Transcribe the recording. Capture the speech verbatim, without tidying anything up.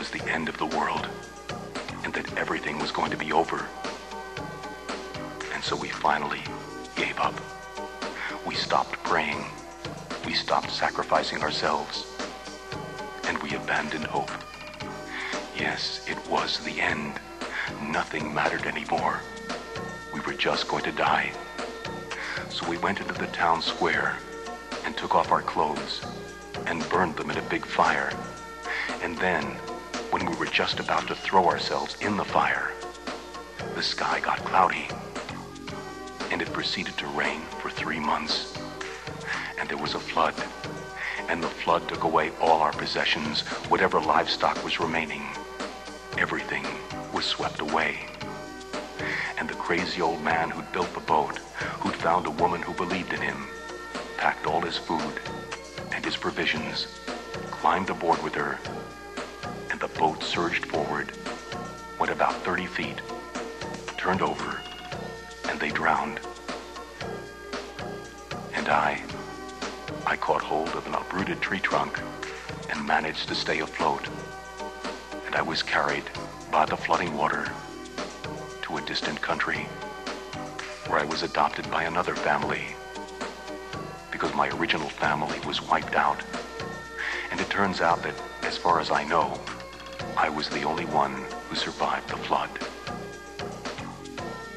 was the end of the world and that everything was going to be over. And so we finally gave up. We stopped praying. We stopped sacrificing ourselves. And we abandoned hope. Yes, it was the end. Nothing mattered anymore. We were just going to die. So we went into the town square and took off our clothes and burned them in a big fire. And then, when we were just about to throw ourselves in the fire, the sky got cloudy, and it proceeded to rain for three months. And there was a flood, and the flood took away all our possessions, whatever livestock was remaining. Everything was swept away. And the crazy old man who'd built the boat, who'd found a woman who believed in him, packed all his food and his provisions, climbed aboard with her, and the boat surged forward, went about thirty feet, turned over, and they drowned. And I, I caught hold of an uprooted tree trunk and managed to stay afloat. And I was carried by the flooding water to a distant country where I was adopted by another family because my original family was wiped out. And it turns out that, as far as I know, I was the only one who survived the flood.